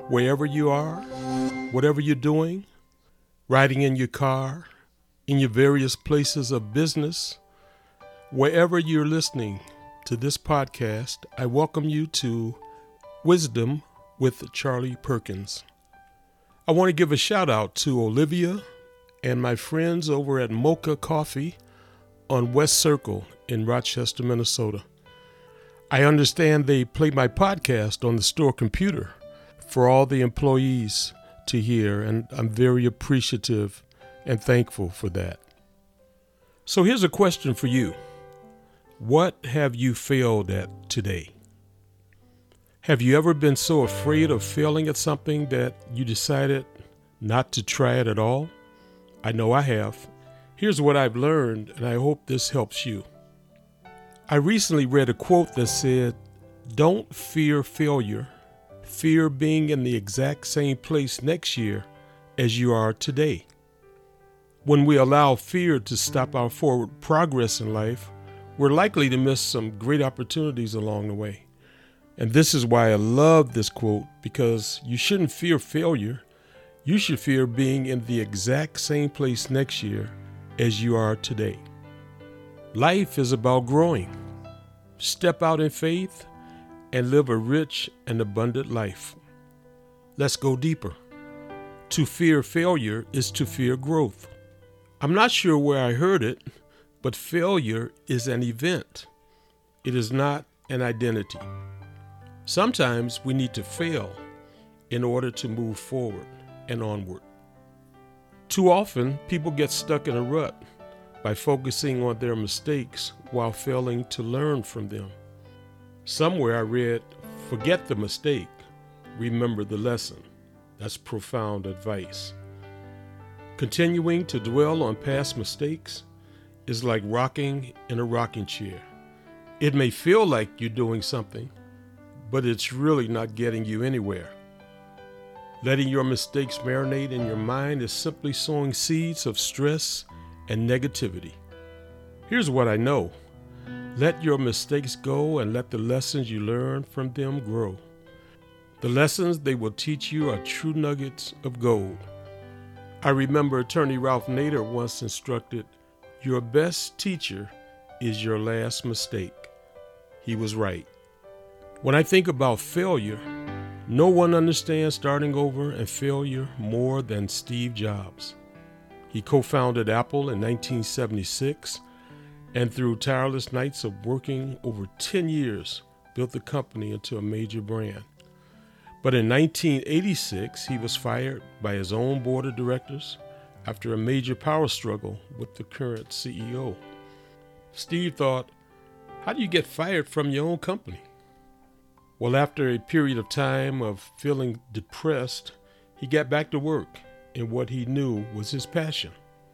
wherever you are, whatever you're doing, riding in your car, in your various places of business, wherever you're listening to this podcast, I welcome you to Wisdom with Charlie Perkins. I want to give a shout out to Olivia and my friends over at Mocha Coffee on West Circle in Rochester, Minnesota. I understand they play my podcast on the store computer for all the employees to hear, and I'm very appreciative and thankful for that. So here's a question for you. What have you failed at today? Have you ever been so afraid of failing at something that you decided not to try it at all? I know I have. Here's what I've learned, and I hope this helps you. I recently read a quote that said, "Don't fear failure. Fear being in the exact same place next year as you are today." When we allow fear to stop our forward progress in life, we're likely to miss some great opportunities along the way. And this is why I love this quote, because you shouldn't fear failure. You should fear being in the exact same place next year as you are today. Life is about growing. Step out in faith and live a rich and abundant life. Let's go deeper. To fear failure is to fear growth. I'm not sure where I heard it, but failure is an event. It is not an identity. Sometimes we need to fail in order to move forward and onward. Too often, people get stuck in a rut by focusing on their mistakes while failing to learn from them. Somewhere I read, "Forget the mistake, remember the lesson." That's profound advice. Continuing to dwell on past mistakes is like rocking in a rocking chair. It may feel like you're doing something, but it's really not getting you anywhere. Letting your mistakes marinate in your mind is simply sowing seeds of stress and negativity. Here's what I know. Let your mistakes go and let the lessons you learn from them grow. The lessons they will teach you are true nuggets of gold. I remember attorney Ralph Nader once instructed, "Your best teacher is your last mistake." He was right. When I think about failure, no one understands starting over and failure more than Steve Jobs. He co-founded Apple in 1976, and through tireless nights of working over 10 years, built the company into a major brand. But in 1986, he was fired by his own board of directors after a major power struggle with the current CEO. Steve thought, how do you get fired from your own company? Well, after a period of time of feeling depressed, he got back to work in what he knew was his passion.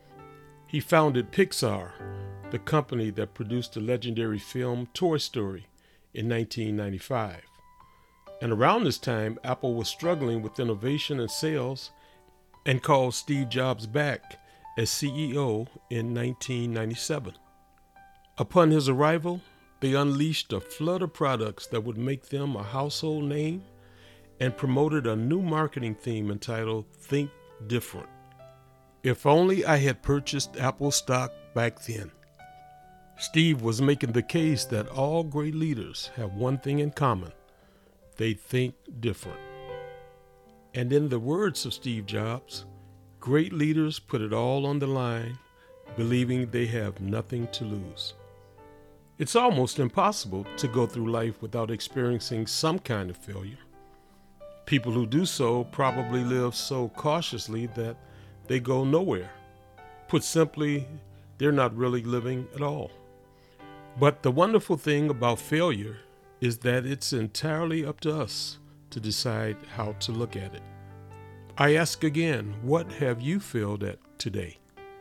He founded Pixar, the company that produced the legendary film Toy Story in 1995. And around this time, Apple was struggling with innovation and sales and called Steve Jobs back as CEO in 1997. Upon his arrival, they unleashed a flood of products that would make them a household name and promoted a new marketing theme entitled Think Different. If only I had purchased Apple stock back then. Steve was making the case that all great leaders have one thing in common. They think different. And in the words of Steve Jobs, great leaders put it all on the line, believing they have nothing to lose. It's almost impossible to go through life without experiencing some kind of failure. People who do so probably live so cautiously that they go nowhere. Put simply, they're not really living at all. But the wonderful thing about failure is that it's entirely up to us to decide how to look at it. I ask again, what have you failed at today?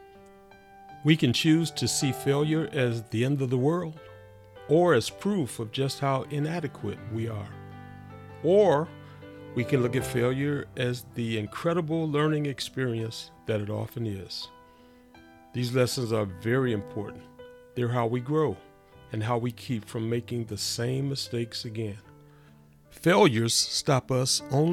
We can choose to see failure as the end of the world, or as proof of just how inadequate we are. Or we can look at failure as the incredible learning experience that it often is. These lessons are very important. They're how we grow and how we keep from making the same mistakes again. Failures stop us only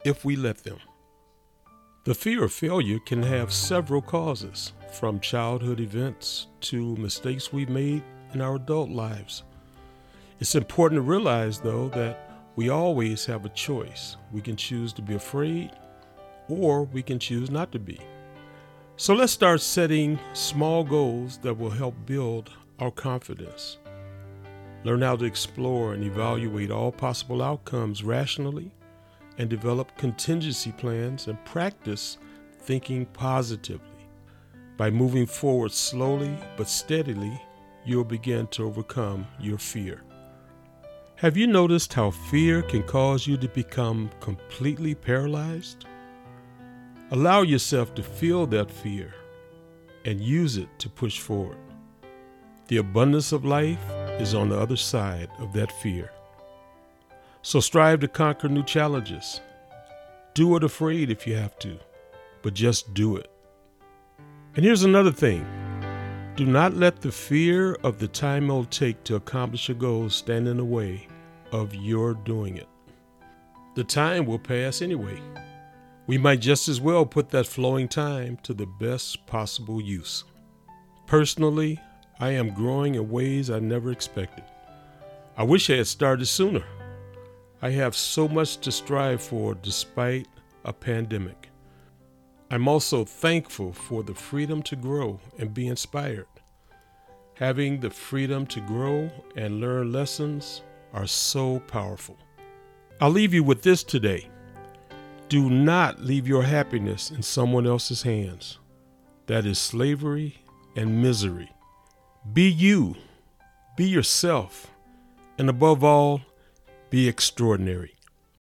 if we let them. The fear of failure can have several causes, from childhood events to mistakes we've made in our adult lives. It's important to realize, though, that we always have a choice. We can choose to be afraid, or we can choose not to be. So let's start setting small goals that will help build our confidence. Learn how to explore and evaluate all possible outcomes rationally, and develop contingency plans and practice thinking positively. By moving forward slowly but steadily, you'll begin to overcome your fear. Have you noticed how fear can cause you to become completely paralyzed? Allow yourself to feel that fear and use it to push forward. The abundance of life is on the other side of that fear. So strive to conquer new challenges. Do it afraid if you have to, but just do it. And here's another thing. Do not let the fear of the time it'll take to accomplish your goals stand in the way of your doing it. The time will pass anyway. We might just as well put that flowing time to the best possible use. Personally, I am growing in ways I never expected. I wish I had started sooner. I have so much to strive for despite a pandemic. I'm also thankful for the freedom to grow and be inspired. Having the freedom to grow and learn lessons are so powerful. I'll leave you with this today. Do not leave your happiness in someone else's hands. That is slavery and misery. Be you, be yourself, and above all, be extraordinary.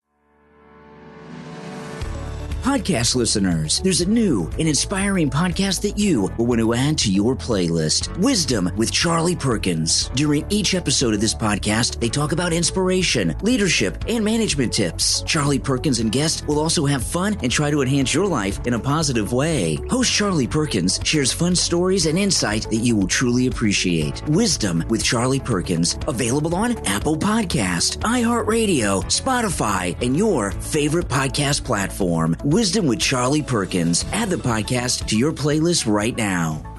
Podcast listeners, there's a new and inspiring podcast that you will want to add to your playlist. Wisdom with Charlie Perkins. During each episode of this podcast, they talk about inspiration, leadership, and management tips. Charlie Perkins and guests will also have fun and try to enhance your life in a positive way. Host Charlie Perkins shares fun stories and insight that you will truly appreciate. Wisdom with Charlie Perkins, available on Apple Podcast, iHeartRadio, Spotify, and your favorite podcast platform. Wisdom with Charlie Perkins. Add the podcast to your playlist right now.